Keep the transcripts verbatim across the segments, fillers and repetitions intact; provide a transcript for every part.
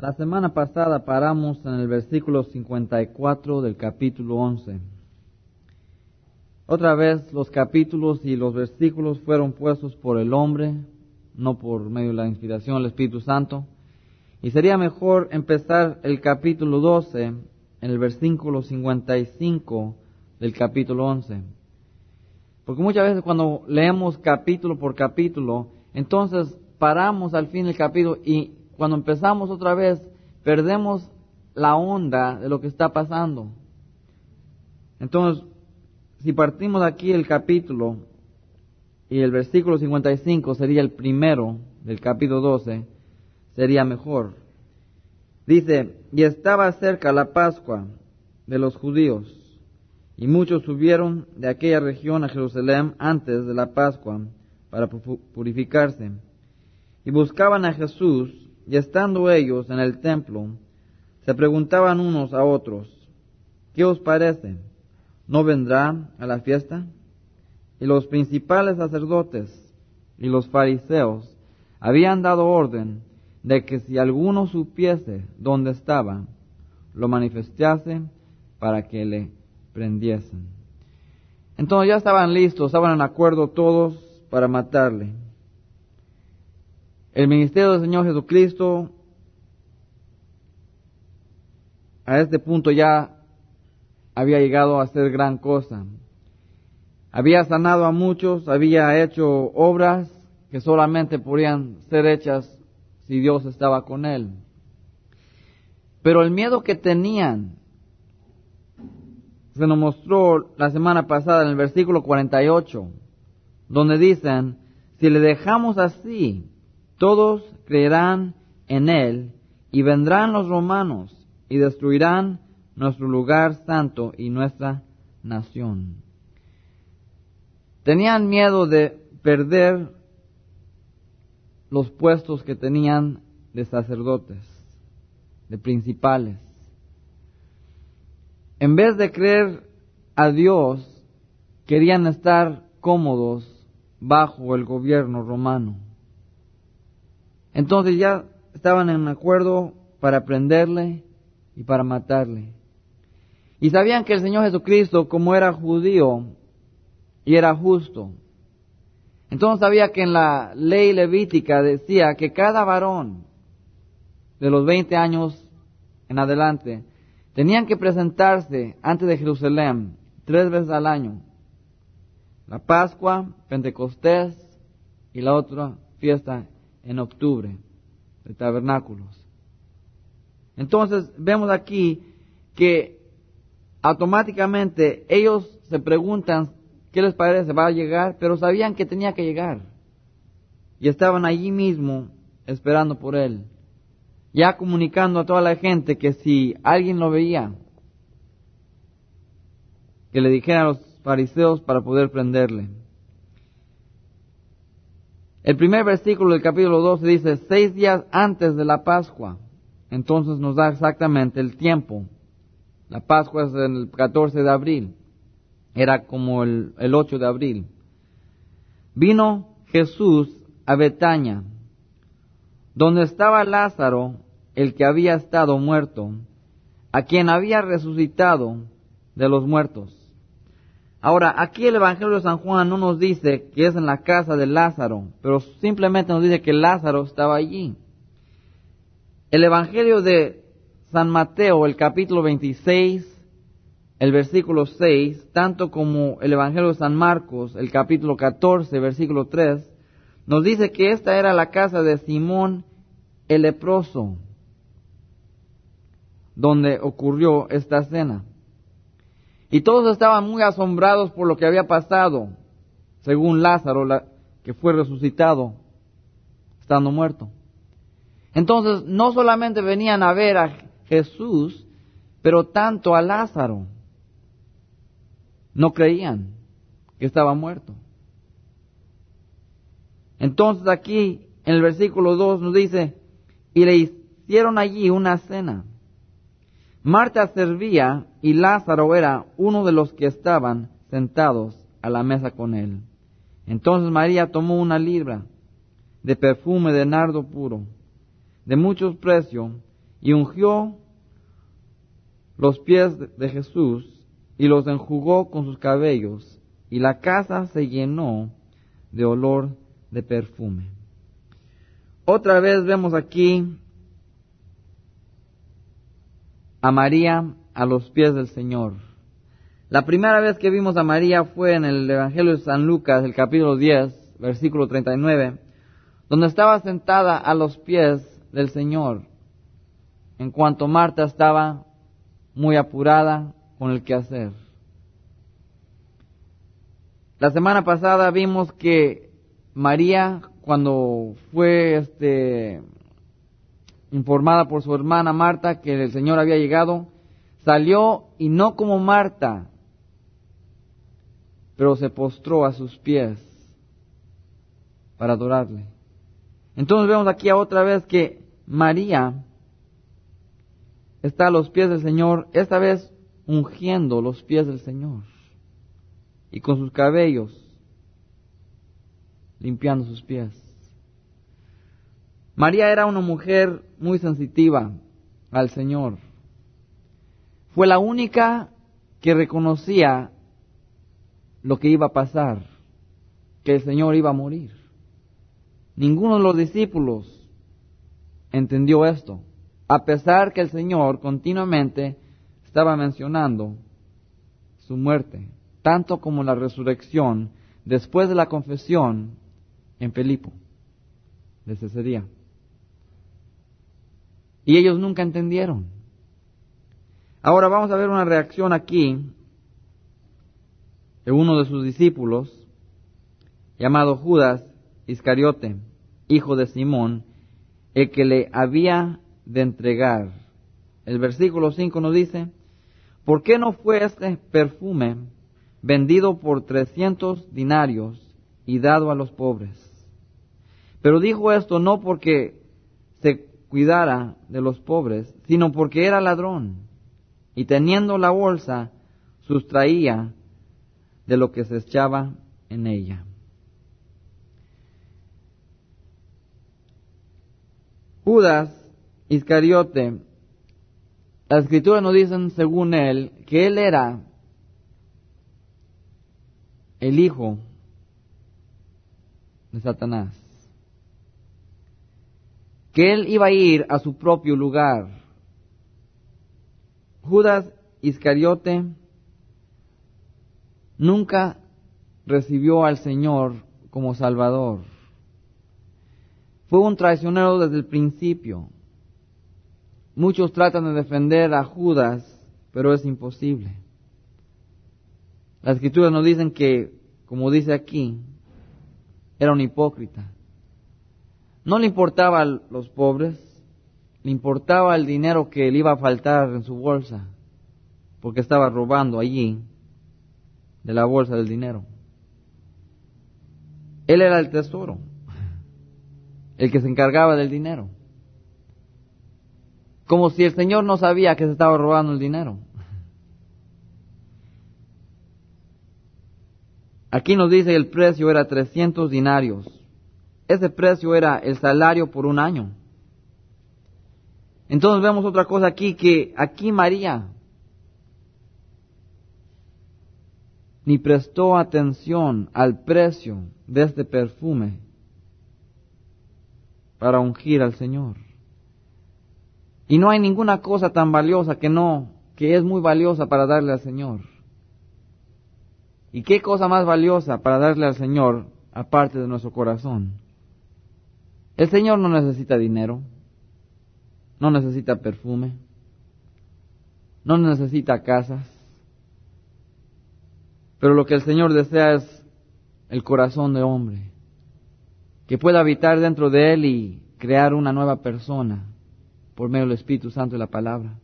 La semana pasada paramos en el versículo cincuenta y cuatro del capítulo once. Otra vez los capítulos y los versículos fueron puestos por el hombre, no por medio de la inspiración del Espíritu Santo. Y sería mejor empezar el capítulo doce en el versículo cincuenta y cinco del capítulo once. Porque muchas veces cuando leemos capítulo por capítulo, entonces paramos al fin del capítulo y cuando empezamos otra vez perdemos la onda de lo que está pasando. Entonces, si partimos aquí el capítulo y el versículo cincuenta y cinco sería el primero del capítulo doce, sería mejor. Dice, y estaba cerca la Pascua de los judíos, y muchos subieron de aquella región a Jerusalén antes de la Pascua para purificarse, y buscaban a Jesús, y estando ellos en el templo, se preguntaban unos a otros, ¿qué os parece? ¿No vendrá a la fiesta? Y los principales sacerdotes y los fariseos habían dado orden de que si alguno supiese dónde estaba, lo manifestase para que le prendiesen. Entonces ya estaban listos, estaban en acuerdo todos para matarle. El ministerio del Señor Jesucristo a este punto ya había llegado a hacer gran cosa. Había sanado a muchos, había hecho obras que solamente podían ser hechas si Dios estaba con él. Pero el miedo que tenían se nos mostró la semana pasada en el versículo cuarenta y ocho, donde dicen, si le dejamos así, todos creerán en él, y vendrán los romanos, y destruirán nuestro lugar santo y nuestra nación. Tenían miedo de perder los puestos que tenían de sacerdotes, de principales. En vez de creer a Dios, querían estar cómodos bajo el gobierno romano. Entonces ya estaban en acuerdo para prenderle y para matarle. Y sabían que el Señor Jesucristo, como era judío y era justo, entonces sabía que en la ley levítica decía que cada varón de los veinte años en adelante tenían que presentarse antes de Jerusalén tres veces al año. La Pascua, Pentecostés y la otra fiesta en octubre, de tabernáculos. Entonces vemos aquí que automáticamente ellos se preguntan qué les parece, va a llegar, pero sabían que tenía que llegar. Y estaban allí mismo esperando por él, ya comunicando a toda la gente que si alguien lo veía, que le dijeran a los fariseos para poder prenderle. El primer versículo del capítulo doce dice, seis días antes de la Pascua. Entonces nos da exactamente el tiempo. La Pascua es el catorce de abril. Era como el, el ocho de abril. Vino Jesús a Betania, donde estaba Lázaro, el que había estado muerto, a quien había resucitado de los muertos. Ahora, aquí el Evangelio de San Juan no nos dice que es en la casa de Lázaro, pero simplemente nos dice que Lázaro estaba allí. El Evangelio de San Mateo, el capítulo veintiséis, el versículo seis, tanto como el Evangelio de San Marcos, el capítulo catorce, versículo tres, nos dice que esta era la casa de Simón el leproso, donde ocurrió esta cena. Y todos estaban muy asombrados por lo que había pasado, según Lázaro, la, que fue resucitado, estando muerto. Entonces, no solamente venían a ver a Jesús, pero tanto a Lázaro. No creían que estaba muerto. Entonces aquí, en el versículo dos nos dice, y le hicieron allí una cena. Marta servía y Lázaro era uno de los que estaban sentados a la mesa con él. Entonces María tomó una libra de perfume de nardo puro, de mucho precio, y ungió los pies de Jesús y los enjugó con sus cabellos, y la casa se llenó de olor de perfume. Otra vez vemos aquí a María a los pies del Señor. La primera vez que vimos a María fue en el Evangelio de San Lucas, el capítulo diez, versículo treinta y nueve, donde estaba sentada a los pies del Señor, en cuanto Marta estaba muy apurada con el quehacer. La semana pasada vimos que María, cuando fue este, informada por su hermana Marta que el Señor había llegado, salió y no como Marta, pero se postró a sus pies para adorarle. Entonces vemos aquí otra vez que María está a los pies del Señor, esta vez ungiendo los pies del Señor y con sus cabellos limpiando sus pies. María era una mujer muy sensitiva al Señor. Fue la única que reconocía lo que iba a pasar, que el Señor iba a morir. Ninguno de los discípulos entendió esto, a pesar que el Señor continuamente estaba mencionando su muerte, tanto como la resurrección después de la confesión en Filipo de Cesarea. Y ellos nunca entendieron. Ahora vamos a ver una reacción aquí de uno de sus discípulos, llamado Judas Iscariote, hijo de Simón, el que le había de entregar. El versículo cinco nos dice: ¿por qué no fue este perfume vendido por trescientos dinarios y dado a los pobres? Pero dijo esto no porque se cuidara de los pobres, sino porque era ladrón, y teniendo la bolsa, sustraía de lo que se echaba en ella. Judas Iscariote, las Escrituras nos dicen, según él, que él era el hijo de Satanás, que él iba a ir a su propio lugar. Judas Iscariote nunca recibió al Señor como Salvador. Fue un traicionero desde el principio. Muchos tratan de defender a Judas, pero es imposible. Las Escrituras nos dicen que, como dice aquí, era un hipócrita. No le importaba a los pobres, le importaba el dinero que le iba a faltar en su bolsa, porque estaba robando allí de la bolsa del dinero. Él era el tesoro, el que se encargaba del dinero. Como si el Señor no sabía que se estaba robando el dinero. Aquí nos dice el precio era trescientos dinarios. Ese precio era el salario por un año. Entonces vemos otra cosa aquí, que aquí María ni prestó atención al precio de este perfume para ungir al Señor. Y no hay ninguna cosa tan valiosa que no, que es muy valiosa para darle al Señor. ¿Y qué cosa más valiosa para darle al Señor aparte de nuestro corazón? El Señor no necesita dinero, no necesita perfume, no necesita casas, pero lo que el Señor desea es el corazón de hombre, que pueda habitar dentro de él y crear una nueva persona por medio del Espíritu Santo y la palabra.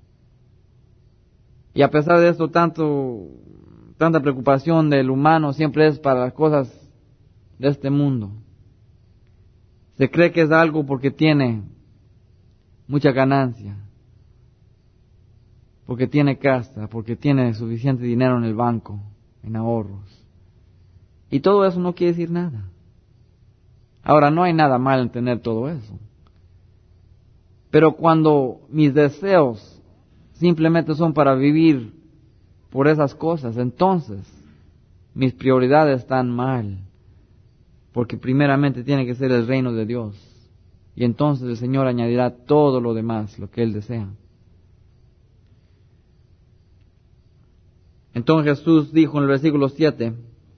Y a pesar de esto, tanto, tanta preocupación del humano siempre es para las cosas de este mundo. Se cree que es algo porque tiene mucha ganancia, porque tiene casa, porque tiene suficiente dinero en el banco, en ahorros. Y todo eso no quiere decir nada. Ahora, no hay nada mal en tener todo eso. Pero cuando mis deseos simplemente son para vivir por esas cosas, entonces mis prioridades están mal. Porque primeramente tiene que ser el reino de Dios. Y entonces el Señor añadirá todo lo demás, lo que Él desea. Entonces Jesús dijo en el versículo siete,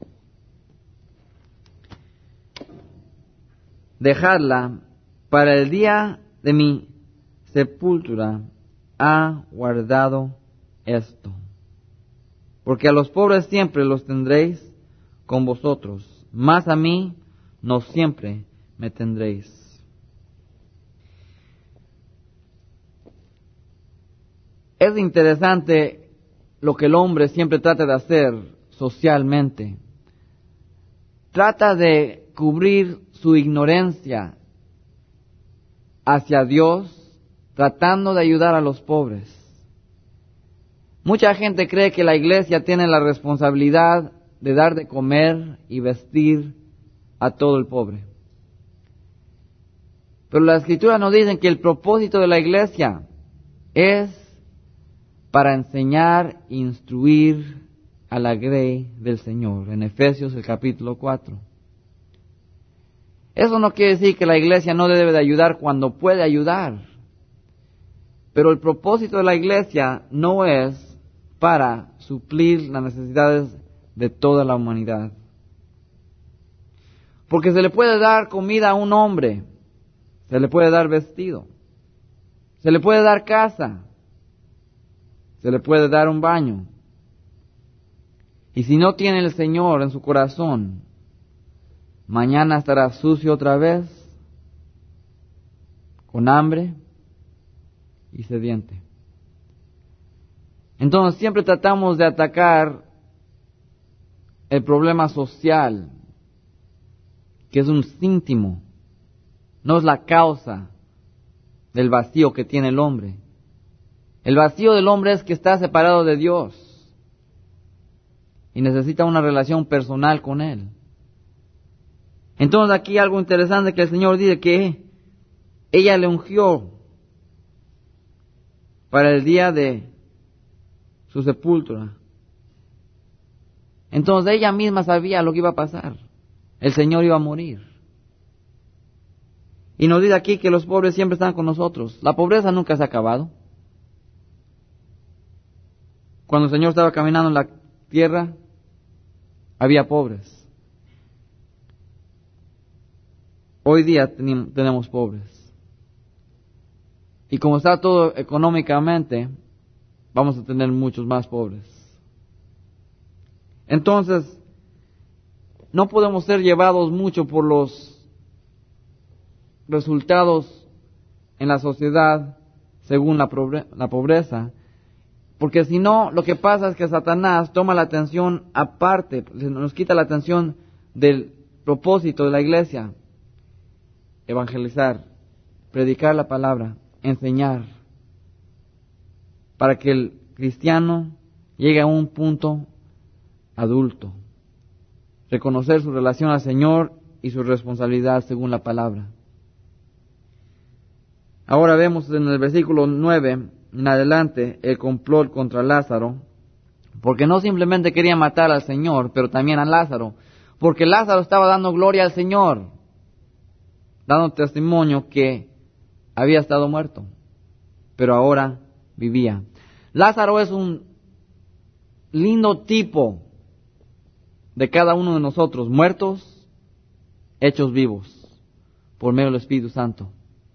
dejadla para el día de mi sepultura, ha guardado esto. Porque a los pobres siempre los tendréis con vosotros, mas a mí no siempre me tendréis. Es interesante lo que el hombre siempre trata de hacer socialmente. Trata de cubrir su ignorancia hacia Dios, tratando de ayudar a los pobres. Mucha gente cree que la iglesia tiene la responsabilidad de dar de comer y vestir a todo el pobre. Pero la Escritura nos dice que el propósito de la iglesia es para enseñar e instruir a la grey del Señor, en Efesios el capítulo cuatro. Eso no quiere decir que la iglesia no debe de ayudar cuando puede ayudar. Pero el propósito de la iglesia no es para suplir las necesidades de toda la humanidad. Porque se le puede dar comida a un hombre, se le puede dar vestido, se le puede dar casa, se le puede dar un baño. Y si no tiene el Señor en su corazón, mañana estará sucio otra vez, con hambre y sediente. Entonces siempre tratamos de atacar el problema social, que es un síntoma, no es la causa del vacío que tiene el hombre. El vacío del hombre es que está separado de Dios y necesita una relación personal con Él. Entonces aquí algo interesante que el Señor dice que ella le ungió para el día de su sepultura. Entonces ella misma sabía lo que iba a pasar. El Señor iba a morir. Y nos dice aquí que los pobres siempre están con nosotros. La pobreza nunca se ha acabado. Cuando el Señor estaba caminando en la tierra, había pobres. Hoy día tenemos pobres. Y como está todo económicamente, vamos a tener muchos más pobres. Entonces, no podemos ser llevados mucho por los resultados en la sociedad según la pobreza. Porque si no, lo que pasa es que Satanás toma la atención aparte, nos quita la atención del propósito de la iglesia. Evangelizar, predicar la palabra, enseñar, para que el cristiano llegue a un punto adulto, reconocer su relación al Señor y su responsabilidad según la palabra. Ahora vemos en el versículo nueve en adelante el complot contra Lázaro, porque no simplemente quería matar al Señor, pero también a Lázaro, porque Lázaro estaba dando gloria al Señor, dando testimonio que había estado muerto, pero ahora vivía. Lázaro es un lindo tipo de cada uno de nosotros, muertos, hechos vivos, por medio del Espíritu Santo.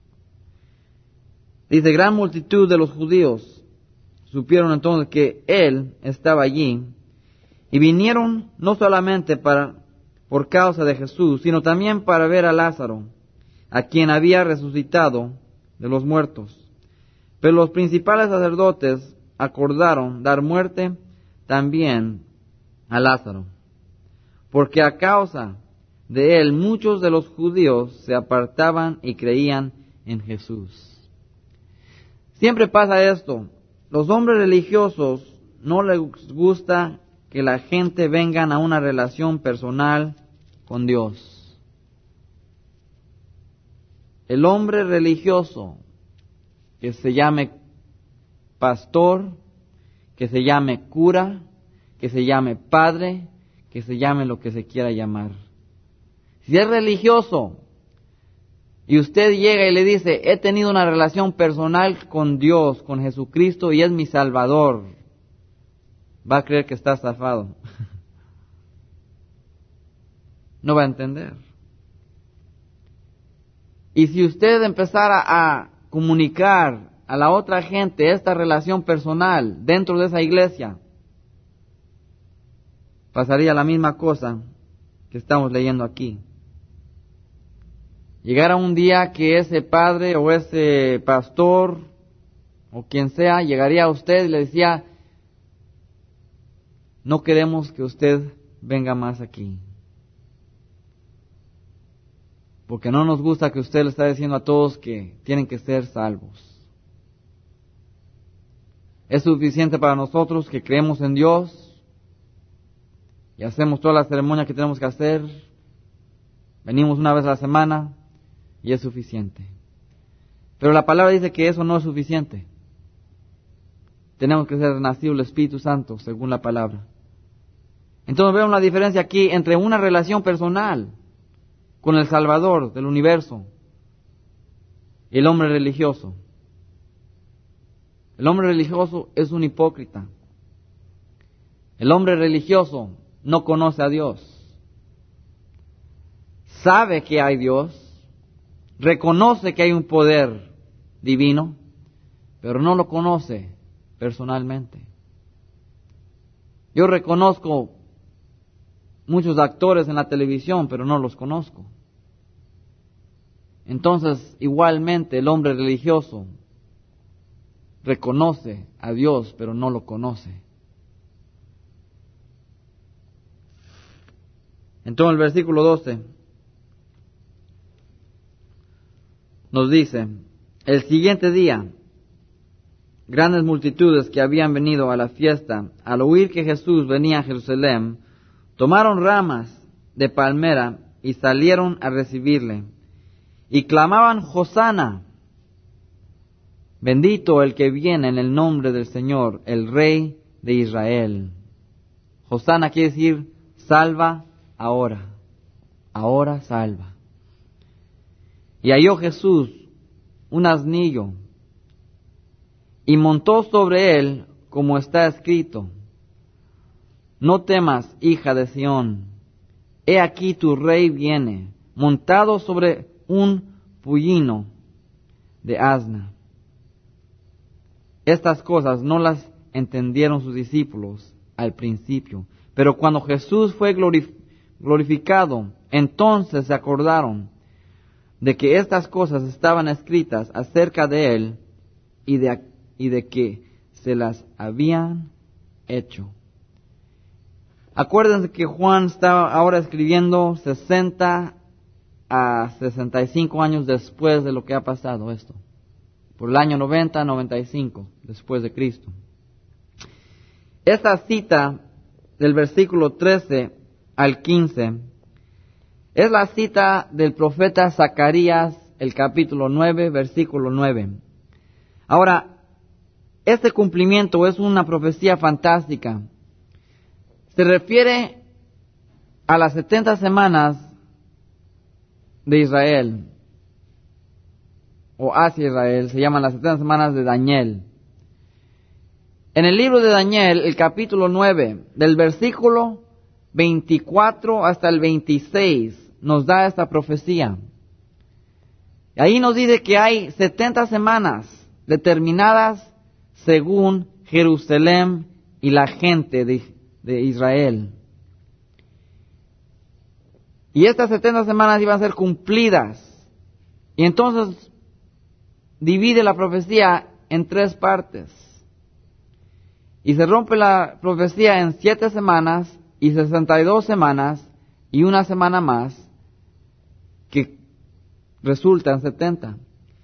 Dice, gran multitud de los judíos supieron entonces que él estaba allí y vinieron no solamente para, por causa de Jesús, sino también para ver a Lázaro, a quien había resucitado de los muertos. Pero los principales sacerdotes acordaron dar muerte también a Lázaro, porque a causa de él muchos de los judíos se apartaban y creían en Jesús. Siempre pasa esto. Los hombres religiosos no les gusta que la gente venga a una relación personal con Dios. El hombre religioso que se llame pastor, que se llame cura, que se llame padre, que se llame lo que se quiera llamar. Si es religioso y usted llega y le dice, he tenido una relación personal con Dios, con Jesucristo, y es mi Salvador, va a creer que está estafado. No va a entender. Y si usted empezara a comunicar a la otra gente esta relación personal dentro de esa iglesia, pasaría la misma cosa que estamos leyendo aquí. Llegara un día que ese padre o ese pastor o quien sea llegaría a usted y le decía, no queremos que usted venga más aquí, porque no nos gusta que usted le está diciendo a todos que tienen que ser salvos. Es suficiente para nosotros que creemos en Dios y hacemos toda la ceremonia que tenemos que hacer. Venimos una vez a la semana y es suficiente. Pero la palabra dice que eso no es suficiente. Tenemos que ser nacidos del Espíritu Santo, según la palabra. Entonces vemos la diferencia aquí entre una relación personal con el Salvador del universo y el hombre religioso. El hombre religioso es un hipócrita. El hombre religioso no conoce a Dios. Sabe que hay Dios, reconoce que hay un poder divino, pero no lo conoce personalmente. Yo reconozco muchos actores en la televisión, pero no los conozco. Entonces, igualmente, el hombre religioso reconoce a Dios, pero no lo conoce. Entonces, el versículo doce nos dice, el siguiente día, grandes multitudes que habían venido a la fiesta, al oír que Jesús venía a Jerusalén, tomaron ramas de palmera y salieron a recibirle, y clamaban, Hosana, bendito el que viene en el nombre del Señor, el Rey de Israel. Hosana quiere decir, salva ahora, ahora salva. Y halló Jesús un asnillo, y montó sobre él, como está escrito, no temas, hija de Sión, he aquí tu rey viene, montado sobre un pollino de asna. Estas cosas no las entendieron sus discípulos al principio, pero cuando Jesús fue glorificado, entonces se acordaron de que estas cosas estaban escritas acerca de él y de, y de que se las habían hecho. Acuérdense que Juan está ahora escribiendo sesenta a sesenta y cinco años después de lo que ha pasado esto. Por el año noventa a noventa y cinco después de Cristo. Esta cita del versículo trece al quince es la cita del profeta Zacarías, el capítulo nueve, versículo nueve. Ahora, este cumplimiento es una profecía fantástica. Se refiere a las setenta semanas de Israel, o hacia Israel, se llaman las setenta semanas de Daniel. En el libro de Daniel, el capítulo nueve, del versículo veinticuatro hasta el veintiséis, nos da esta profecía. Y ahí nos dice que hay setenta semanas determinadas según Jerusalén y la gente de, de Israel. Y estas setenta semanas iban a ser cumplidas. Y entonces divide la profecía en tres partes. Y se rompe la profecía en siete semanas y sesenta y dos semanas y una semana más que resulta en setenta.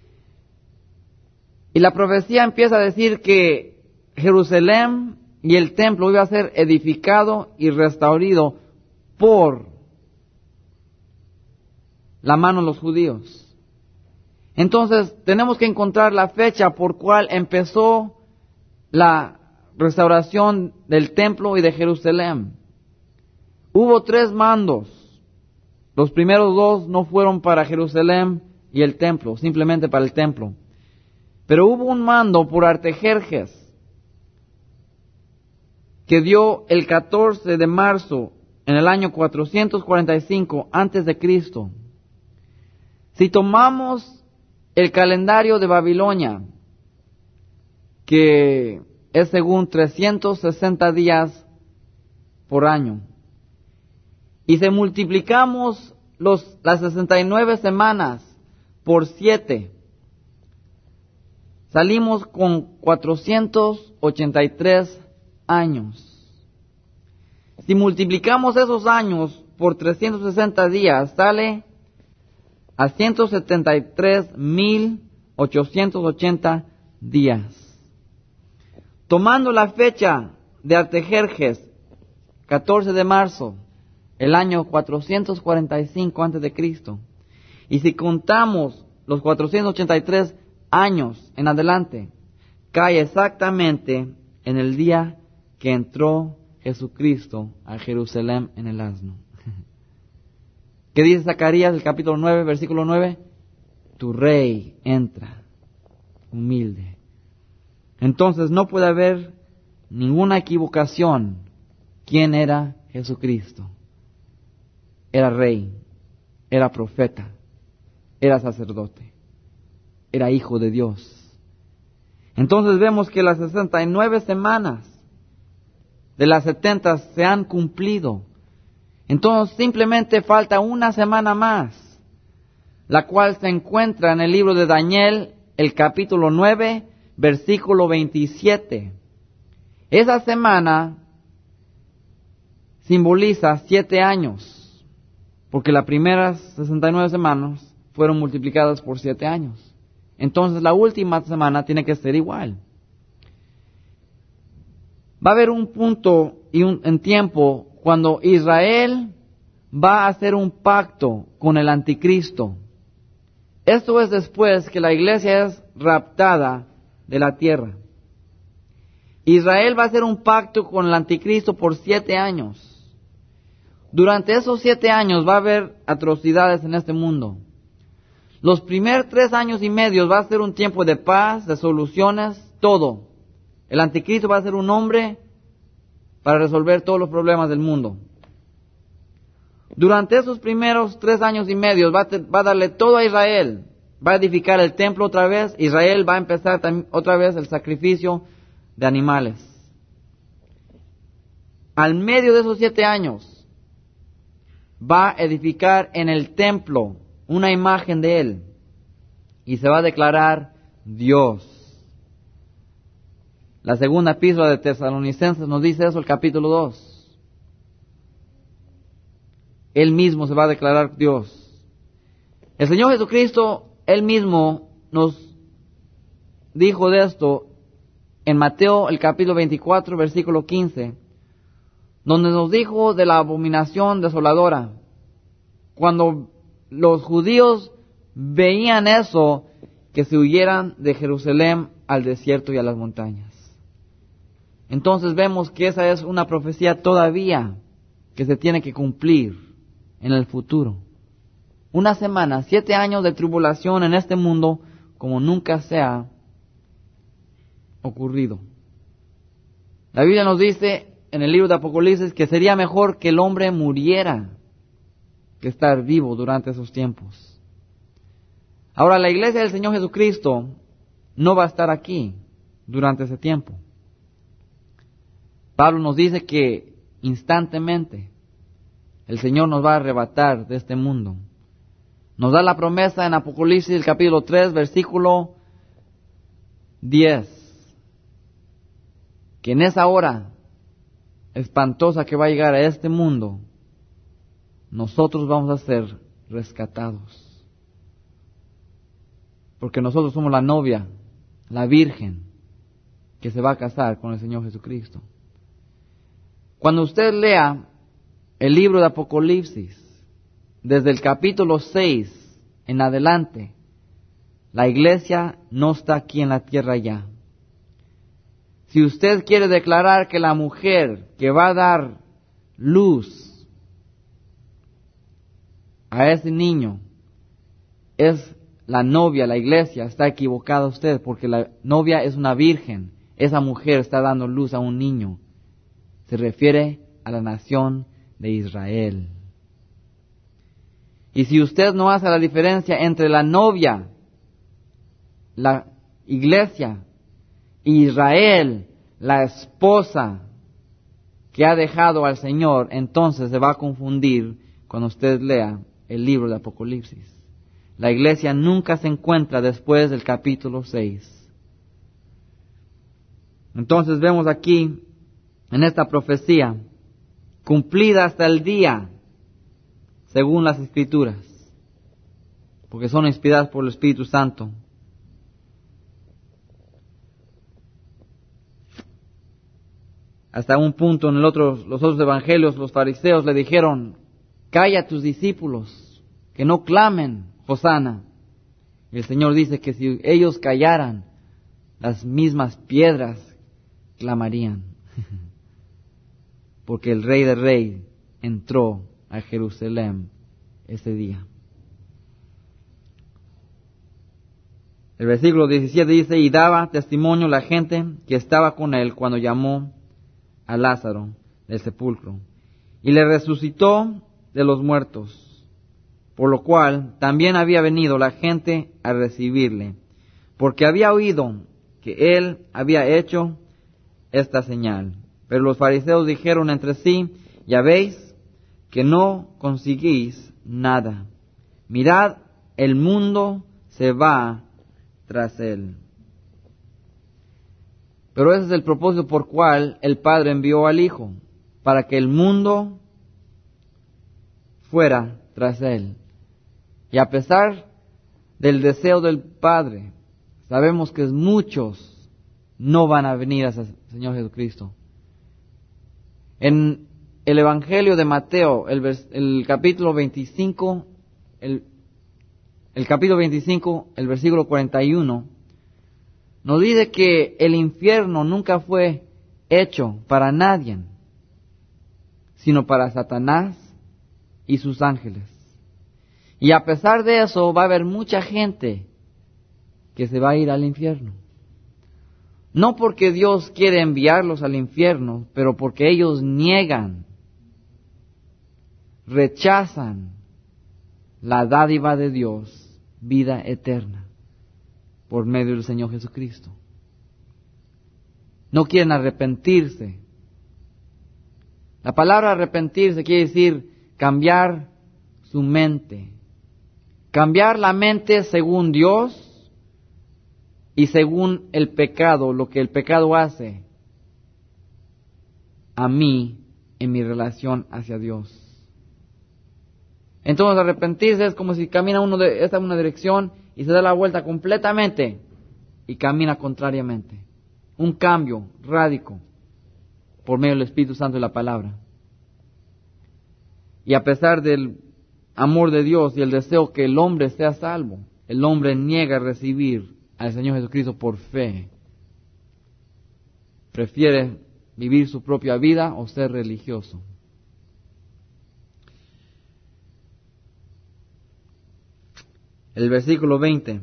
Y la profecía empieza a decir que Jerusalén y el templo iba a ser edificado y restaurado por la mano de los judíos. Entonces, tenemos que encontrar la fecha por cual empezó la restauración del templo y de Jerusalén. Hubo tres mandos. Los primeros dos no fueron para Jerusalén y el templo, simplemente para el templo. Pero hubo un mando por Artajerjes que dio el catorce de marzo en el año cuatrocientos cuarenta y cinco antes de Cristo. Si tomamos el calendario de Babilonia, que es según trescientos sesenta días por año, y si multiplicamos los, las sesenta y nueve semanas por siete, salimos con cuatrocientos ochenta y tres años. Si multiplicamos esos años por trescientos sesenta días, sale a ciento setenta y tres mil ochocientos ochenta días. Tomando la fecha de Artajerjes, catorce de marzo, el año cuatrocientos cuarenta y cinco antes de Cristo, y si contamos los cuatrocientos ochenta y tres años en adelante, cae exactamente en el día que entró Jesucristo a Jerusalén en el asno. ¿Qué dice Zacarías, el capítulo nueve, versículo nueve? Tu rey entra, humilde. Entonces no puede haber ninguna equivocación. ¿Quién era Jesucristo? Era rey, era profeta, era sacerdote, era hijo de Dios. Entonces vemos que las sesenta y nueve semanas de las setenta se han cumplido. Entonces simplemente falta una semana más, la cual se encuentra en el libro de Daniel, el capítulo nueve, versículo veintisiete. Esa semana simboliza siete años, porque las primeras sesenta y nueve semanas fueron multiplicadas por siete años. Entonces la última semana tiene que ser igual. Va a haber un punto y un en tiempo cuando Israel va a hacer un pacto con el anticristo. Esto es después que la iglesia es raptada de la tierra. Israel va a hacer un pacto con el anticristo por siete años. Durante esos siete años va a haber atrocidades en este mundo. Los primeros tres años y medio va a ser un tiempo de paz, de soluciones, todo. El anticristo va a ser un hombre para resolver todos los problemas del mundo. Durante esos primeros tres años y medio va a, te, va a darle todo a Israel. Va a edificar el templo otra vez. Israel va a empezar tam, otra vez el sacrificio de animales. Al medio de esos siete años va a edificar en el templo una imagen de él y se va a declarar Dios. La segunda epístola de Tesalonicenses nos dice eso, el capítulo dos. Él mismo se va a declarar Dios. El Señor Jesucristo, Él mismo nos dijo de esto en Mateo, el capítulo veinticuatro, versículo quince, donde nos dijo de la abominación desoladora. Cuando los judíos veían eso, que se huyeran de Jerusalén al desierto y a las montañas. Entonces vemos que esa es una profecía todavía que se tiene que cumplir en el futuro. Una semana, siete años de tribulación en este mundo como nunca se ha ocurrido. La Biblia nos dice en el libro de Apocalipsis que sería mejor que el hombre muriera que estar vivo durante esos tiempos. Ahora, la iglesia del Señor Jesucristo no va a estar aquí durante ese tiempo. Pablo nos dice que instantemente el Señor nos va a arrebatar de este mundo. Nos da la promesa en Apocalipsis, el capítulo tres, versículo diez, que en esa hora espantosa que va a llegar a este mundo, nosotros vamos a ser rescatados. Porque nosotros somos la novia, la virgen, que se va a casar con el Señor Jesucristo. Cuando usted lea el libro de Apocalipsis, desde el capítulo seis en adelante, La iglesia no está aquí en la tierra ya. Si usted quiere declarar que la mujer que va a dar luz a ese niño es la novia, la iglesia, está equivocada usted, porque la novia es una virgen. Esa mujer está dando luz a un niño. Se refiere a la nación de Israel. Y si usted no hace la diferencia entre la novia, la iglesia, y Israel, la esposa que ha dejado al Señor, entonces se va a confundir cuando usted lea el libro de Apocalipsis. La iglesia nunca se encuentra después del capítulo seis. Entonces vemos aquí, en esta profecía, cumplida hasta el día, según las Escrituras, porque son inspiradas por el Espíritu Santo. Hasta un punto en el otro, los otros evangelios, los fariseos le dijeron, calla a tus discípulos, que no clamen, Hosana. Y el Señor dice que si ellos callaran, las mismas piedras clamarían. Porque el Rey de Reyes entró a Jerusalén ese día. El versículo diecisiete dice, y daba testimonio la gente que estaba con él cuando llamó a Lázaro del sepulcro, y le resucitó de los muertos, por lo cual también había venido la gente a recibirle, porque había oído que él había hecho esta señal. Pero los fariseos dijeron entre sí, ya veis que no conseguís nada. Mirad, el mundo se va tras él. Pero ese es el propósito por cual el Padre envió al Hijo, para que el mundo fuera tras él. Y a pesar del deseo del Padre, sabemos que muchos no van a venir hacia el Señor Jesucristo. En el Evangelio de Mateo, el, vers, el capítulo veinticinco, el, el capítulo veinticinco, el versículo cuarenta y uno, nos dice que el infierno nunca fue hecho para nadie, sino para Satanás y sus ángeles. Y a pesar de eso, va a haber mucha gente que se va a ir al infierno. No porque Dios quiere enviarlos al infierno, pero porque ellos niegan, rechazan la dádiva de Dios, vida eterna, por medio del Señor Jesucristo. No quieren arrepentirse. La palabra arrepentirse quiere decir cambiar su mente. Cambiar la mente según Dios y según el pecado, lo que el pecado hace a mí en mi relación hacia Dios. Entonces arrepentirse es como si camina uno de esta una dirección y se da la vuelta completamente y camina contrariamente. Un cambio radical por medio del Espíritu Santo y la palabra. Y a pesar del amor de Dios y el deseo que el hombre sea salvo, el hombre niega recibir al Señor Jesucristo por fe. Prefiere vivir su propia vida o ser religioso. El versículo veinte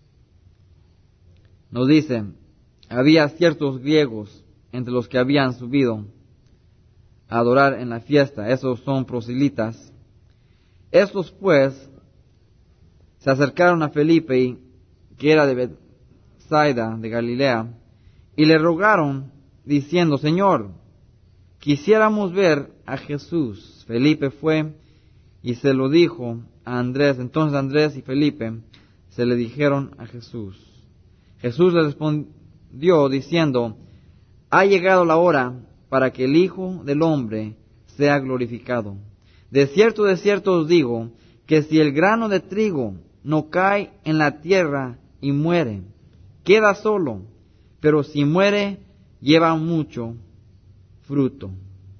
nos dice, había ciertos griegos entre los que habían subido a adorar en la fiesta. Esos son proselitas. Estos pues se acercaron a Felipe, que era de Bethsaida, de Galilea, y le rogaron, diciendo, Señor, quisiéramos ver a Jesús. Felipe fue y se lo dijo a Andrés. Entonces Andrés y Felipe se le dijeron a Jesús. Jesús le respondió diciendo, ha llegado la hora para que el Hijo del Hombre sea glorificado. De cierto, de cierto os digo, que si el grano de trigo no cae en la tierra y muere, queda solo, pero si muere, lleva mucho fruto.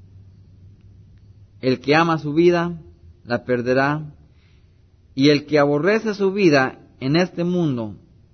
El que ama su vida, la perderá, y el que aborrece su vida en este mundo,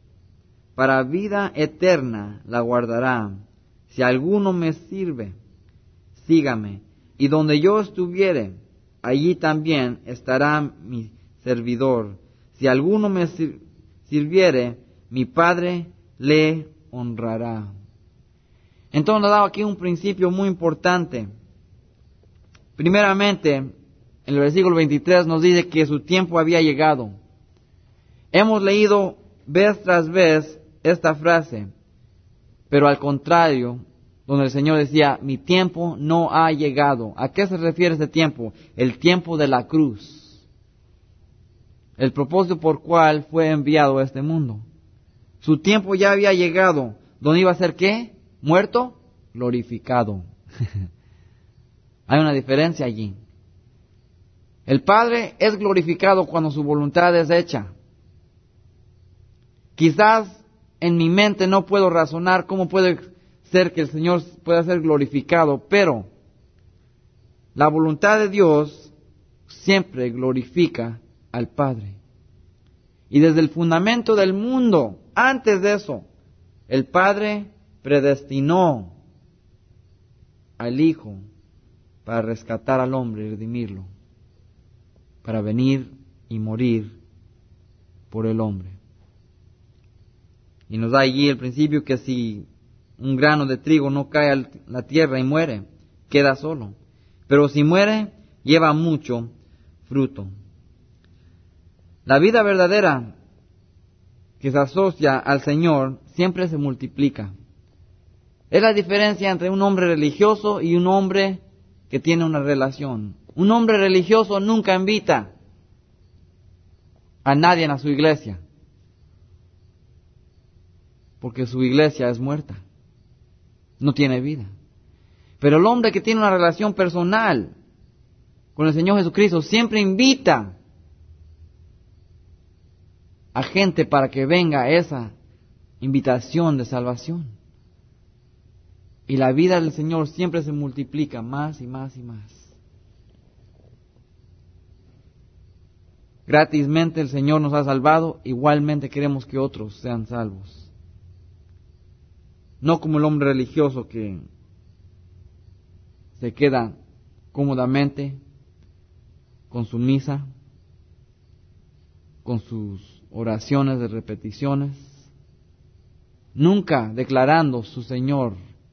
para vida eterna la guardará. Si alguno me sirve, sígame, y donde yo estuviere, allí también estará mi servidor. Si alguno me sir- sirviere, mi Padre le honrará. Entonces nos da aquí un principio muy importante. Primeramente, en el versículo veintitrés nos dice que su tiempo había llegado. Hemos leído vez tras vez esta frase, pero al contrario, donde el Señor decía, mi tiempo no ha llegado. ¿A qué se refiere este tiempo? El tiempo de la cruz. El propósito por cual fue enviado a este mundo. Su tiempo ya había llegado. ¿Dónde iba a ser qué? ¿Muerto? Glorificado. Hay una diferencia allí. El Padre es glorificado cuando su voluntad es hecha. Quizás en mi mente no puedo razonar cómo puede ser que el Señor pueda ser glorificado, pero la voluntad de Dios siempre glorifica al Padre. Y desde el fundamento del mundo, antes de eso, el Padre predestinó al Hijo para rescatar al hombre y redimirlo, para venir y morir por el hombre. Y nos da allí el principio que si un grano de trigo no cae a la tierra y muere, queda solo. Pero si muere, lleva mucho fruto. La vida verdadera que se asocia al Señor siempre se multiplica. Es la diferencia entre un hombre religioso y un hombre que tiene una relación. Un hombre religioso nunca invita a nadie a su iglesia, porque su iglesia es muerta, no tiene vida. Pero el hombre que tiene una relación personal con el Señor Jesucristo siempre invita a gente para que venga a esa invitación de salvación. Y la vida del Señor siempre se multiplica más y más y más. Gratismente el Señor nos ha salvado, igualmente queremos que otros sean salvos. No como el hombre religioso que se queda cómodamente con su misa, con sus oraciones de repeticiones, nunca declarando su Señor,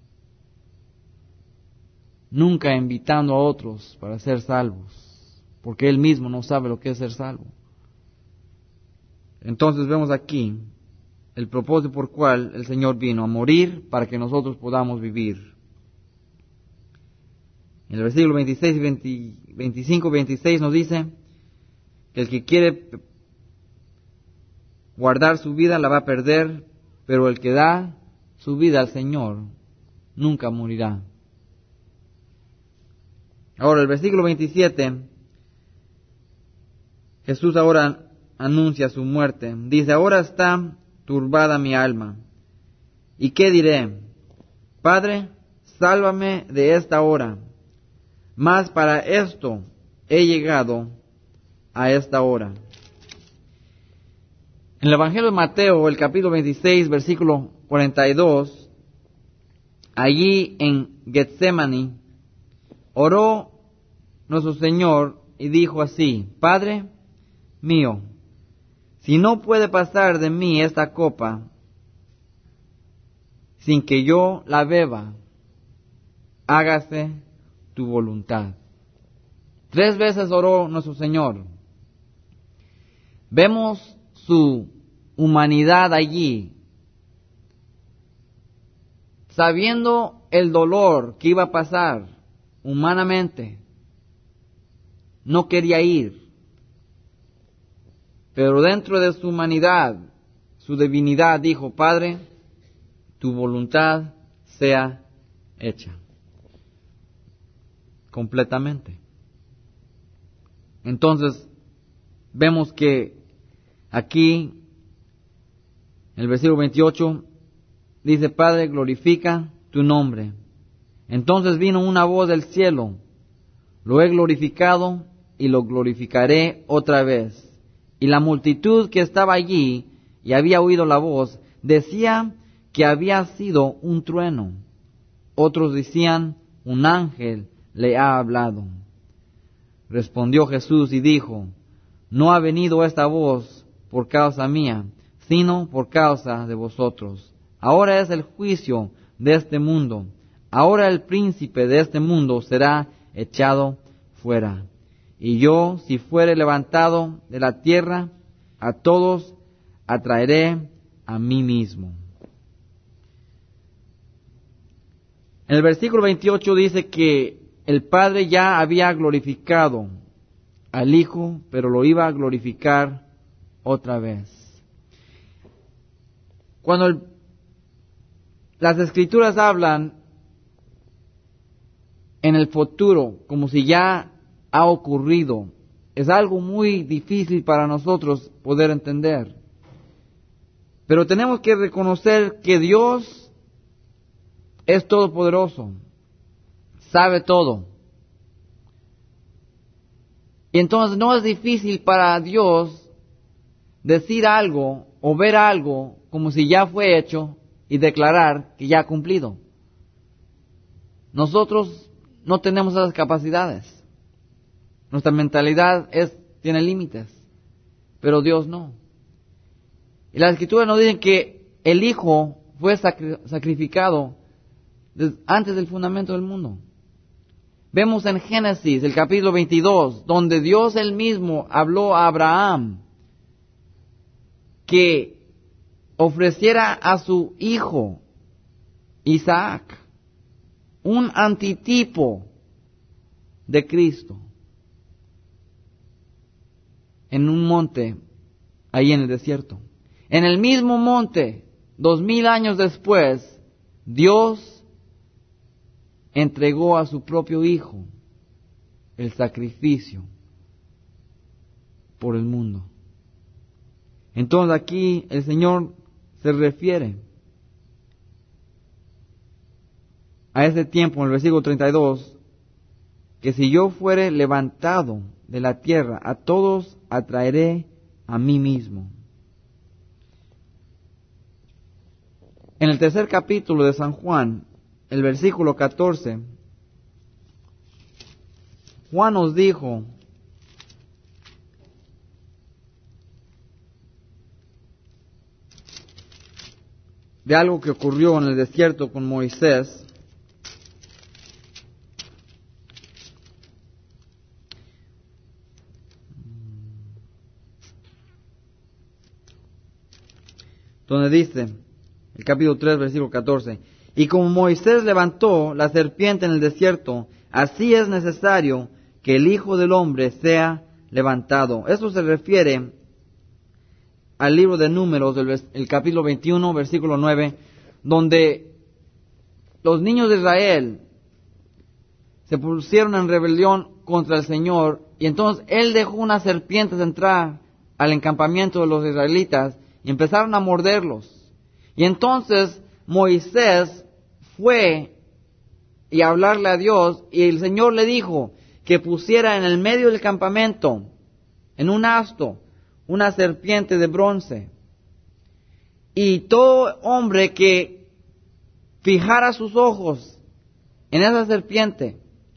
nunca invitando a otros para ser salvos, porque él mismo no sabe lo que es ser salvo. Entonces vemos aquí el propósito por cual el Señor vino a morir para que nosotros podamos vivir. En el versículo veintiséis, veinte, veinticinco, veintiséis nos dice que el que quiere guardar su vida la va a perder, pero el que da su vida al Señor nunca morirá. Ahora el versículo veintisiete, Jesús ahora anuncia su muerte. Dice, ahora está turbada mi alma. ¿Y qué diré? Padre, sálvame de esta hora. Mas para esto he llegado a esta hora. En el Evangelio de Mateo, el capítulo veintiséis, versículo cuarenta y dos, allí en Getsemaní, oró nuestro Señor y dijo así, Padre mío, si no puede pasar de mí esta copa sin que yo la beba, hágase tu voluntad. Tres veces oró nuestro Señor. Vemos su humanidad allí, sabiendo el dolor que iba a pasar humanamente. No quería ir, pero dentro de su humanidad, su divinidad, dijo, Padre, tu voluntad sea hecha. Completamente. Entonces, vemos que aquí, en el versículo veintiocho, dice, Padre, glorifica tu nombre. Entonces vino una voz del cielo, lo he glorificado y lo glorificaré otra vez. Y la multitud que estaba allí y había oído la voz, decía que había sido un trueno. Otros decían, un ángel le ha hablado. Respondió Jesús y dijo, no ha venido esta voz por causa mía, sino por causa de vosotros. Ahora es el juicio de este mundo. Ahora el príncipe de este mundo será echado fuera. Y yo, si fuere levantado de la tierra, a todos atraeré a mí mismo. En el versículo veintiocho dice que el Padre ya había glorificado al Hijo, pero lo iba a glorificar otra vez. Cuando el, las Escrituras hablan en el futuro, como si ya ha ocurrido, es algo muy difícil para nosotros poder entender. Pero tenemos que reconocer que Dios es todopoderoso, sabe todo. Y entonces no es difícil para Dios decir algo o ver algo como si ya fue hecho y declarar que ya ha cumplido. Nosotros no tenemos esas capacidades. Nuestra mentalidad es, tiene límites, pero Dios no. Y las Escrituras nos dicen que el Hijo fue sacri- sacrificado desde antes del fundamento del mundo. Vemos en Génesis, el capítulo veintidós, donde Dios él mismo habló a Abraham que ofreciera a su hijo Isaac, un antitipo de Cristo, en un monte ahí en el desierto. En el mismo monte, dos mil años después, Dios entregó a su propio Hijo el sacrificio por el mundo. Entonces aquí el Señor se refiere a ese tiempo en el versículo treinta y dos, que si yo fuere levantado de la tierra, a todos atraeré a mí mismo. En el tercer capítulo de San Juan, el versículo catorce, Juan nos dijo de algo que ocurrió en el desierto con Moisés. Donde dice, el capítulo tres, versículo catorce, y como Moisés levantó la serpiente en el desierto, así es necesario que el Hijo del Hombre sea levantado. Eso se refiere al libro de Números, el, el capítulo veintiuno, versículo nueve, donde los niños de Israel se pusieron en rebelión contra el Señor, y entonces Él dejó unas serpientes entrar al encampamiento de los israelitas, y empezaron a morderlos. Y entonces Moisés fue y a hablarle a Dios, y el Señor le dijo que pusiera en el medio del campamento, en un hasto, una serpiente de bronce. Y todo hombre que fijara sus ojos en esa serpiente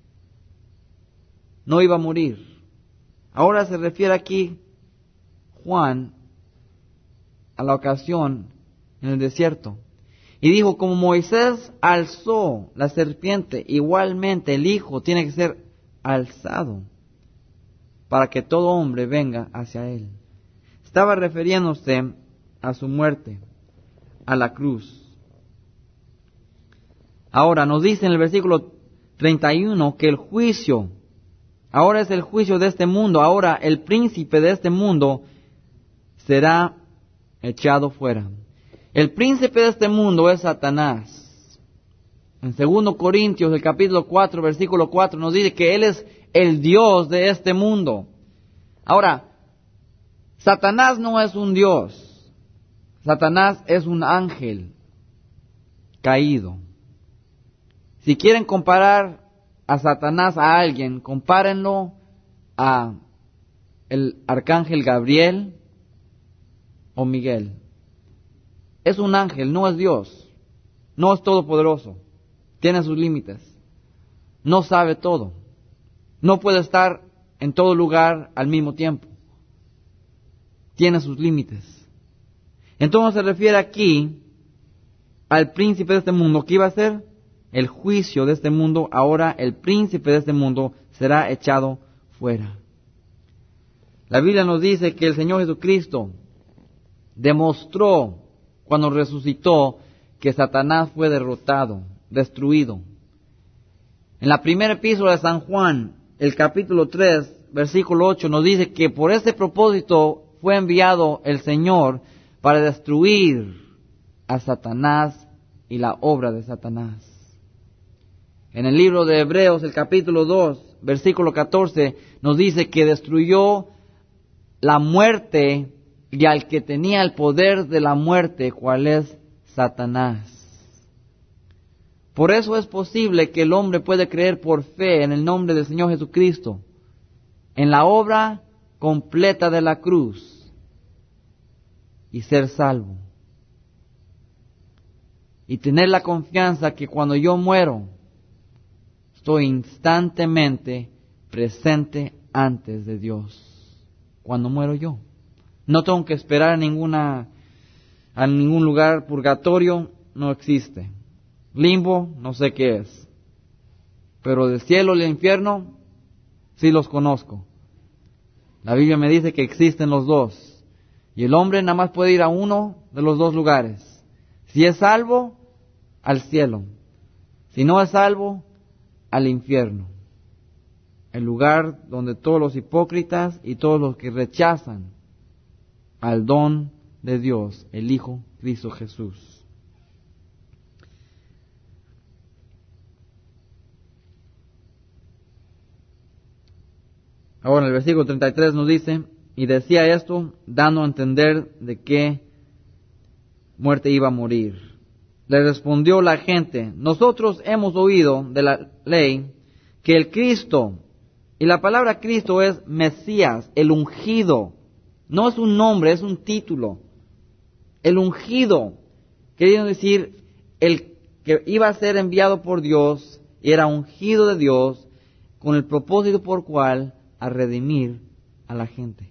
no iba a morir. Ahora se refiere aquí Juan a la ocasión en el desierto. Y dijo, como Moisés alzó la serpiente, igualmente el Hijo tiene que ser alzado para que todo hombre venga hacia Él. Estaba refiriéndose a su muerte, a la cruz. Ahora nos dice en el versículo treinta y uno que el juicio, ahora es el juicio de este mundo, ahora el príncipe de este mundo será echado fuera. El príncipe de este mundo es Satanás. En segundo Corintios, el capítulo cuatro, versículo cuatro, nos dice que él es el Dios de este mundo. Ahora, Satanás no es un Dios. Satanás es un ángel caído. Si quieren comparar a Satanás a alguien, compárenlo a el arcángel Gabriel o Miguel. es un ángel, no es Dios. No es todopoderoso. Tiene sus límites. No sabe todo. No puede estar en todo lugar al mismo tiempo. Tiene sus límites. Entonces se refiere aquí al príncipe de este mundo. ¿Qué iba a ser? El juicio de este mundo. Ahora el príncipe de este mundo será echado fuera. La Biblia nos dice que el Señor Jesucristo demostró cuando resucitó que Satanás fue derrotado, destruido. En la primera epístola de San Juan, el capítulo tres, versículo ocho, nos dice que por este propósito fue enviado el Señor para destruir a Satanás y la obra de Satanás. En el libro de Hebreos, el capítulo dos, versículo catorce, nos dice que destruyó la muerte y al que tenía el poder de la muerte, ¿cuál es? Satanás. Por eso es posible que el hombre puede creer por fe en el nombre del Señor Jesucristo, en la obra completa de la cruz, y ser salvo. Y tener la confianza que cuando yo muero, estoy instantemente presente antes de Dios. Cuando muero yo. No tengo que esperar a ninguna, a ningún lugar. Purgatorio no existe. Limbo, no sé qué es. Pero del cielo y el infierno, sí los conozco. La Biblia me dice que existen los dos. Y el hombre nada más puede ir a uno de los dos lugares. Si es salvo, al cielo. Si no es salvo, al infierno. El lugar donde todos los hipócritas y todos los que rechazan al don de Dios, el Hijo Cristo Jesús. Ahora en el versículo treinta y tres nos dice, y decía esto dando a entender de qué muerte iba a morir. Le respondió la gente, nosotros hemos oído de la ley que el Cristo, y la palabra Cristo es Mesías, el ungido, no es un nombre, es un título. El ungido, queriendo decir, el que iba a ser enviado por Dios, y era ungido de Dios, con el propósito por cual a redimir a la gente.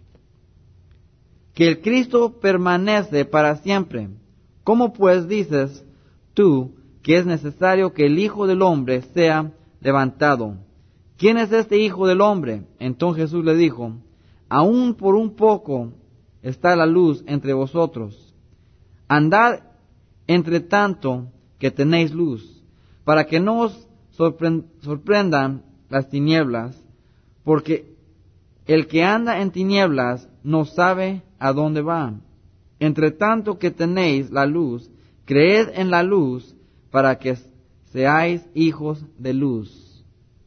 Que el Cristo permanece para siempre. ¿Cómo pues dices tú que es necesario que el Hijo del Hombre sea levantado? ¿Quién es este Hijo del Hombre? Entonces Jesús le dijo, aún por un poco está la luz entre vosotros. Andad entre tanto que tenéis luz, para que no os sorprendan las tinieblas, porque el que anda en tinieblas no sabe a dónde va. Entre tanto que tenéis la luz, creed en la luz, para que seáis hijos de luz.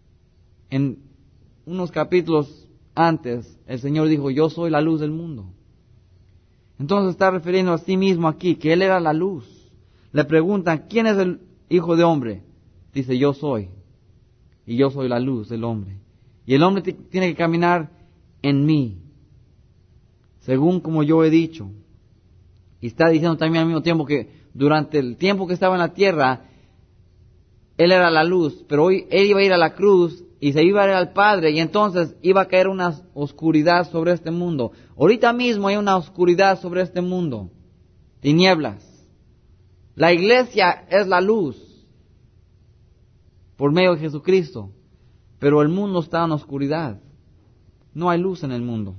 En unos capítulos antes, el Señor dijo, yo soy la luz del mundo. Entonces está refiriendo a sí mismo aquí, que Él era la luz. Le preguntan, ¿quién es el Hijo de Hombre? Dice, yo soy. Y yo soy la luz del hombre. Y el hombre t- tiene que caminar en mí, según como yo he dicho. Y está diciendo también al mismo tiempo que durante el tiempo que estaba en la tierra, Él era la luz, pero hoy Él iba a ir a la cruz y se iba a ir al Padre, y entonces iba a caer una oscuridad sobre este mundo. Ahorita mismo hay una oscuridad sobre este mundo, tinieblas. La iglesia es la luz por medio de Jesucristo, pero el mundo está en oscuridad. No hay luz en el mundo.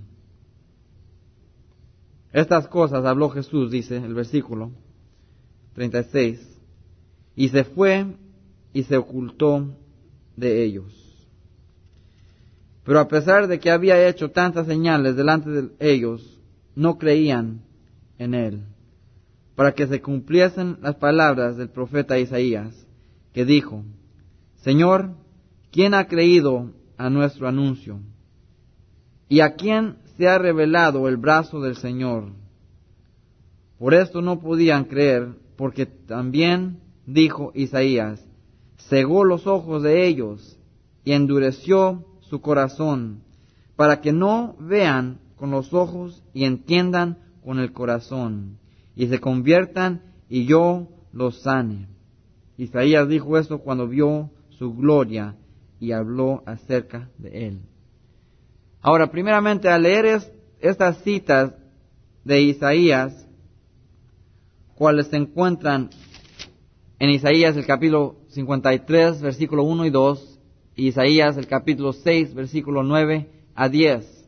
Estas cosas habló Jesús, dice el versículo treinta y seis, y se fue y se ocultó de ellos. Pero a pesar de que había hecho tantas señales delante de ellos, no creían en él, para que se cumpliesen las palabras del profeta Isaías, que dijo, Señor, ¿quién ha creído a nuestro anuncio? ¿Y a quién se ha revelado el brazo del Señor? Por esto no podían creer, porque también dijo Isaías, cegó los ojos de ellos y endureció su corazón, para que no vean con los ojos y entiendan con el corazón, y se conviertan y yo lo sane. Isaías dijo esto cuando vio su gloria y habló acerca de él. Ahora, primeramente, al leer es, estas citas de Isaías, cuales se encuentran en Isaías el capítulo cincuenta y tres, versículo uno y dos, y Isaías el capítulo seis, versículo nueve a diez.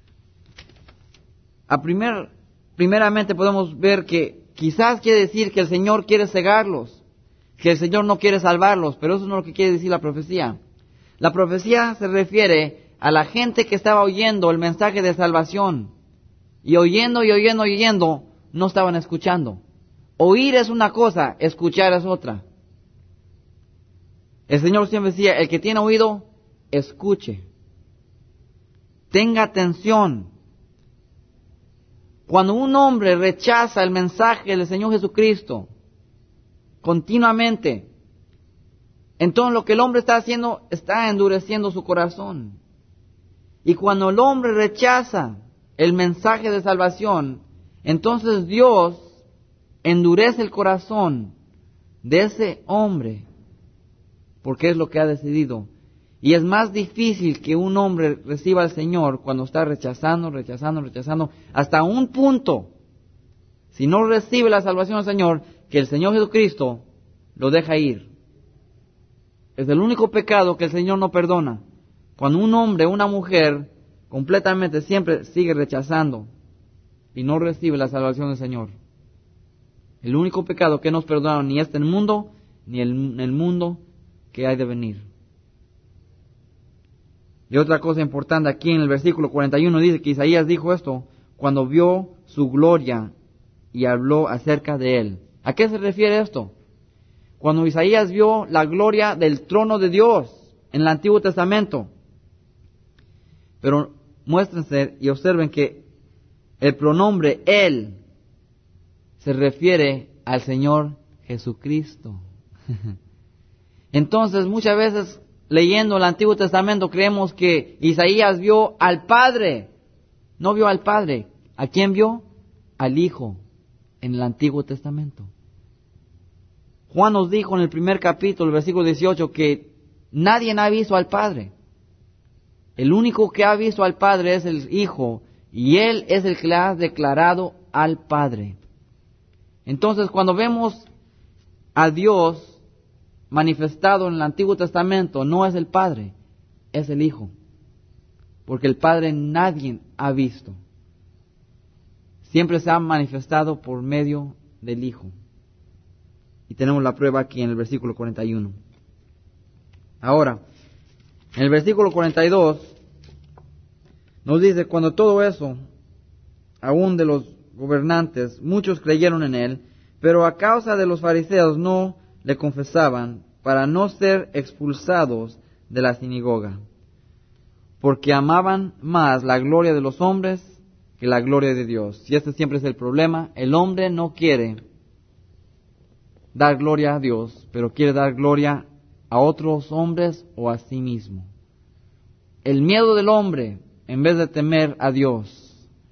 A primer, primeramente podemos ver que quizás quiere decir que el Señor quiere cegarlos, que el Señor no quiere salvarlos, pero eso no es lo que quiere decir la profecía. La profecía se refiere a la gente que estaba oyendo el mensaje de salvación, y oyendo y oyendo y oyendo, no estaban escuchando. Oír es una cosa, escuchar es otra. El Señor siempre decía, el que tiene oído, escuche. Tenga atención. Cuando un hombre rechaza el mensaje del Señor Jesucristo continuamente, entonces lo que el hombre está haciendo, está endureciendo su corazón. Y cuando el hombre rechaza el mensaje de salvación, entonces Dios endurece el corazón de ese hombre, porque es lo que ha decidido. Y es más difícil que un hombre reciba al Señor cuando está rechazando, rechazando, rechazando, hasta un punto, si no recibe la salvación del Señor, que el Señor Jesucristo lo deja ir. Es el único pecado que el Señor no perdona. Cuando un hombre o una mujer completamente siempre sigue rechazando y no recibe la salvación del Señor. El único pecado que no nos perdona ni este mundo, ni el, el mundo que hay de venir. Y otra cosa importante aquí en el versículo cuarenta y uno dice que Isaías dijo esto cuando vio su gloria y habló acerca de él. ¿A qué se refiere esto? Cuando Isaías vio la gloria del trono de Dios en el Antiguo Testamento. Pero muéstrense y observen que el pronombre él se refiere al Señor Jesucristo. Entonces, muchas veces leyendo el Antiguo Testamento creemos que Isaías vio al Padre. No vio al Padre. ¿A quién vio? Al Hijo en el Antiguo Testamento. Juan nos dijo en el primer capítulo, el versículo dieciocho, que nadie ha visto al Padre. El único que ha visto al Padre es el Hijo, y Él es el que le ha declarado al Padre. Entonces, cuando vemos a Dios manifestado en el Antiguo Testamento, no es el Padre, es el Hijo. Porque el Padre nadie ha visto. Siempre se ha manifestado por medio del Hijo. Y tenemos la prueba aquí en el versículo cuarenta y uno. Ahora, en el versículo cuarenta y dos, nos dice, cuando todo eso, aún de los gobernantes, muchos creyeron en él, pero a causa de los fariseos no le confesaban, para no ser expulsados de la sinagoga, porque amaban más la gloria de los hombres que la gloria de Dios. Y este siempre es el problema. El hombre no quiere dar gloria a Dios, pero quiere dar gloria a otros hombres o a sí mismo. El miedo del hombre, en vez de temer a Dios.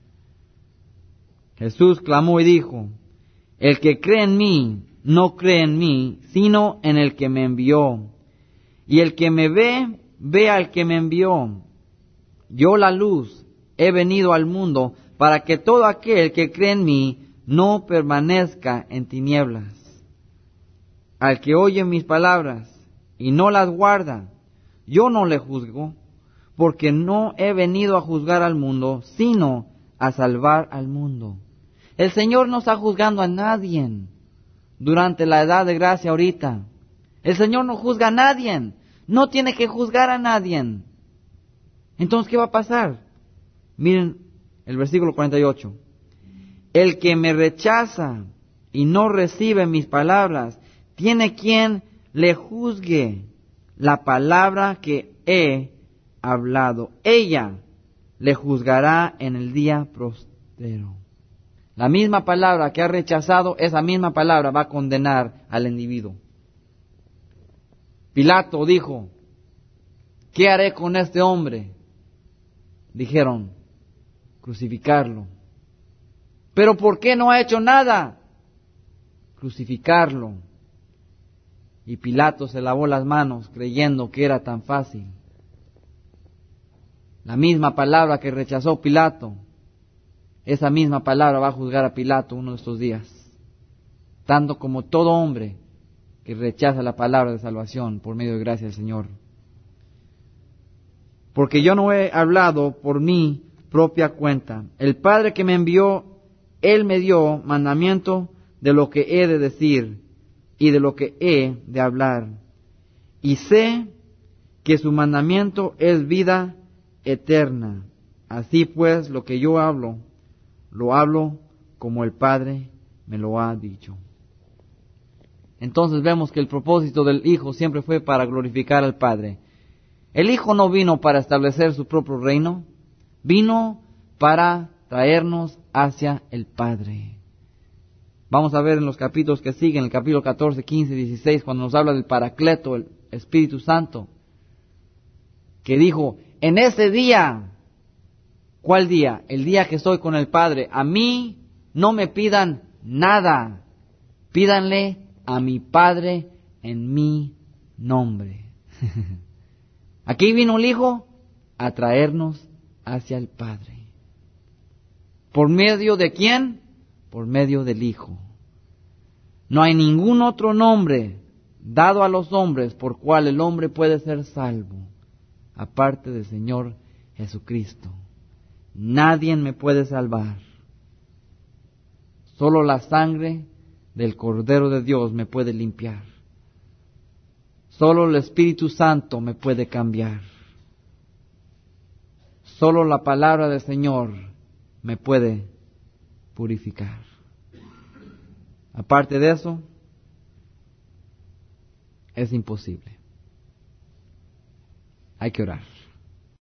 Jesús clamó y dijo, el que cree en mí, no cree en mí, sino en el que me envió. Y el que me ve, ve al que me envió. Yo, la luz, he venido al mundo para que todo aquel que cree en mí no permanezca en tinieblas. Al que oye mis palabras y no las guarda, yo no le juzgo, porque no he venido a juzgar al mundo, sino a salvar al mundo. El Señor no está juzgando a nadie durante la edad de gracia ahorita. El Señor no juzga a nadie, no tiene que juzgar a nadie. Entonces, ¿qué va a pasar? Miren el versículo cuarenta y ocho. El que me rechaza y no recibe mis palabras, tiene quien le juzgue la palabra que he hablado. Ella le juzgará en el día postrero. La misma palabra que ha rechazado, esa misma palabra va a condenar al individuo. Pilato dijo, ¿qué haré con este hombre? Dijeron, crucificarlo. ¿Pero por qué no ha hecho nada? crucificarlo. Y Pilato se lavó las manos creyendo que era tan fácil. La misma palabra que rechazó Pilato, esa misma palabra va a juzgar a Pilato uno de estos días. Tanto como todo hombre que rechaza la palabra de salvación por medio de gracia del Señor. Porque yo no he hablado por mi propia cuenta. El Padre que me envió, Él me dio mandamiento de lo que he de decir y de lo que he de hablar. Y sé que su mandamiento es vida eterna. Así pues, lo que yo hablo, lo hablo como el Padre me lo ha dicho. Entonces vemos que el propósito del Hijo siempre fue para glorificar al Padre. El Hijo no vino para establecer su propio reino, vino para traernos hacia el Padre. Vamos a ver en los capítulos que siguen, el capítulo catorce, quince, dieciséis, cuando nos habla del Paracleto, el Espíritu Santo, que dijo, en ese día, ¿cuál día? El día que estoy con el Padre, a mí no me pidan nada, pídanle a mi Padre en mi nombre. Aquí vino el Hijo a traernos hacia el Padre. ¿Por medio de quién? Por medio del Hijo. No hay ningún otro nombre dado a los hombres por cual el hombre puede ser salvo, aparte del Señor Jesucristo. Nadie me puede salvar. Solo la sangre del Cordero de Dios me puede limpiar. Solo el Espíritu Santo me puede cambiar. Solo la palabra del Señor me puede purificar. Aparte de eso, es imposible. Hay que orar.